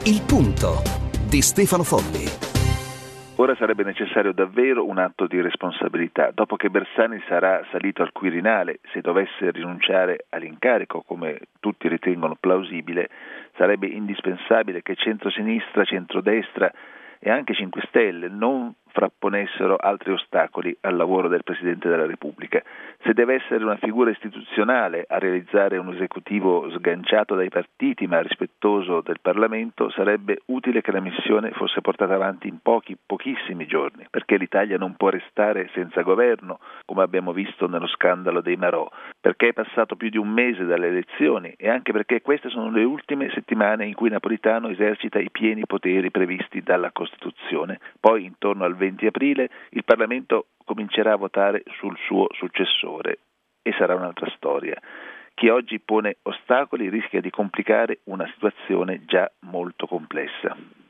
Il punto di Stefano Folli. Ora sarebbe necessario davvero un atto di responsabilità. Dopo che Bersani sarà salito al Quirinale, se dovesse rinunciare all'incarico, come tutti ritengono plausibile, sarebbe indispensabile che centrosinistra, centrodestra e anche 5 Stelle non frapponessero altri ostacoli al lavoro del Presidente della Repubblica. Se deve essere una figura istituzionale a realizzare un esecutivo sganciato dai partiti ma rispettoso del Parlamento, sarebbe utile che la missione fosse portata avanti in pochissimi giorni, perché l'Italia non può restare senza governo, come abbiamo visto nello scandalo dei Marò, perché è passato più di un mese dalle elezioni e anche perché queste sono le ultime settimane in cui Napolitano esercita i pieni poteri previsti dalla Costituzione. Poi, intorno al 20 aprile, il Parlamento comincerà a votare sul suo successore e sarà un'altra storia. Chi oggi pone ostacoli rischia di complicare una situazione già molto complessa.